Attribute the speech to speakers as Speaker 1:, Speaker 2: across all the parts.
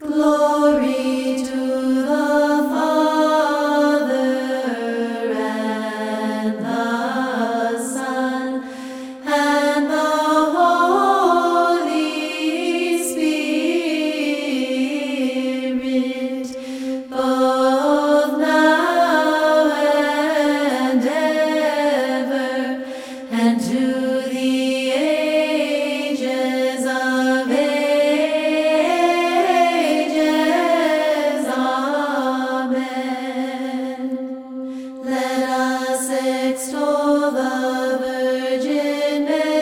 Speaker 1: Glory to the Father and the Son and the Holy Spirit, both now and ever, and to the ages of ages. Amen. Let us extol the Virgin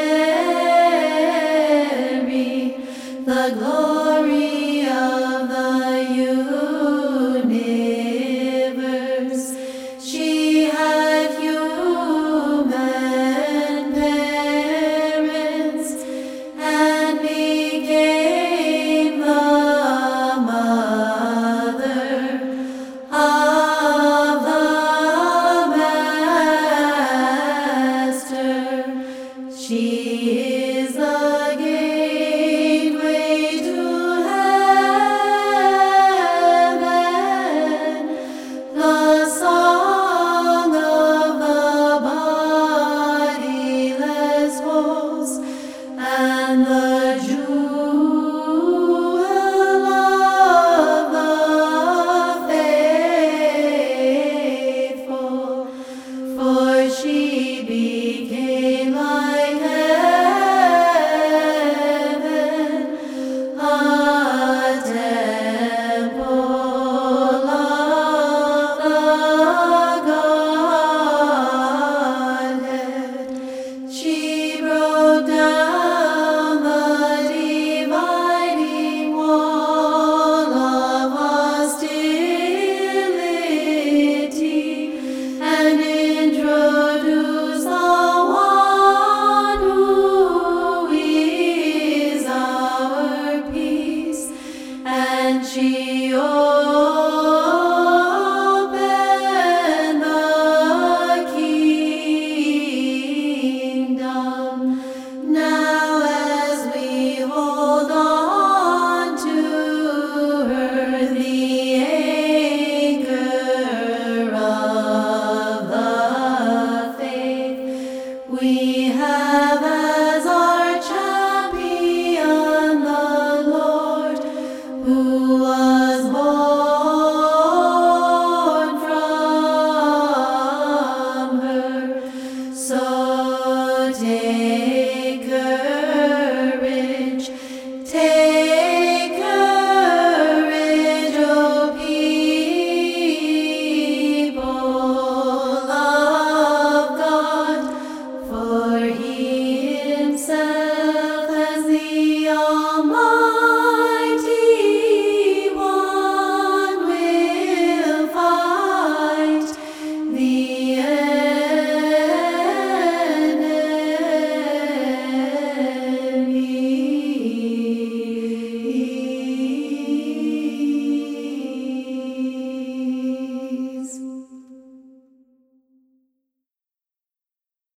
Speaker 1: Mary, the glory of the universe. She had human parents and became the mother of the Master. She is the gateway to heaven, the song of the bodiless host, and the jewel of the faithful. For she became like heaven, a temple of the Godhead. She broke down the dividing wall of hostility and introduced the one who is our peace, and she